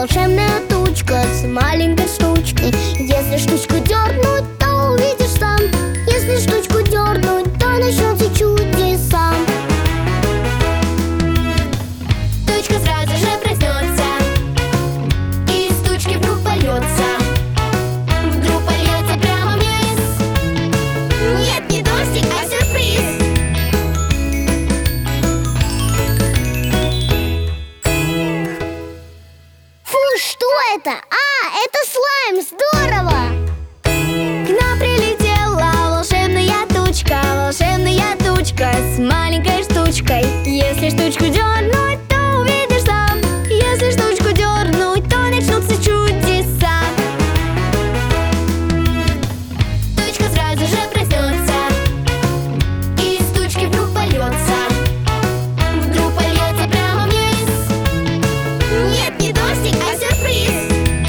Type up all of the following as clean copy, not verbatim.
волшебная тучка с маленькой штучкой. Если штучку дернуть, то увидишь сам. Если штучку дернуть, то начнутся чудеса. Тучка сразу же проснется, из тучки вдруг польется. Вдруг польется прямо вниз. Нет, не дождик, а сюрприз. Фу, что это? Это слайм, здорово! К нам прилетела волшебная тучка с маленькой штучкой. Если штучку дернуть, то увидишь сам. Если штучку дернуть, то начнутся чудеса. Тучка сразу же проснется, из тучки вдруг польется. Вдруг польется прямо вниз. Нет, не дождик, а сюрприз.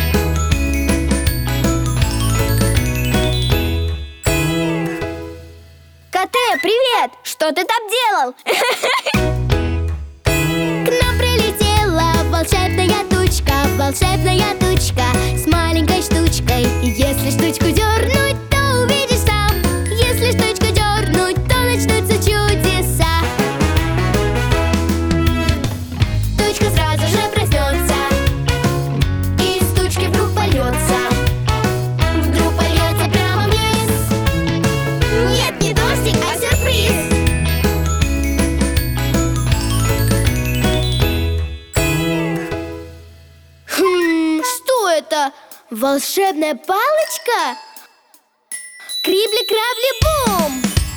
Коте, привет! Что ты там делал? К нам прилетела волшебная тучка с маленькой штучкой. Если штучку дернуть, то увидишь сам. Если штучку дернуть, то начнутся чудеса. Тучка сразу же проснется, из тучки вдруг польется. Вдруг польется прямо вниз. Нет, не дождик, а сюрприз. Что это? Волшебная палочка? Крибли-крабли-бум!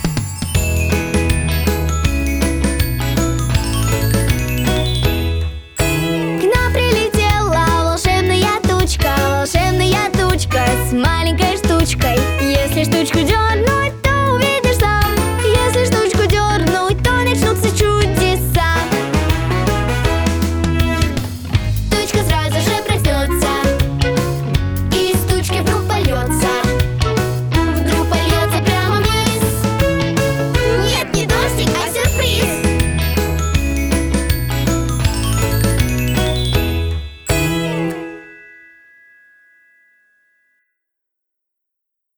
К нам прилетела волшебная тучка с маленькой штучкой. Если штучку дернуть,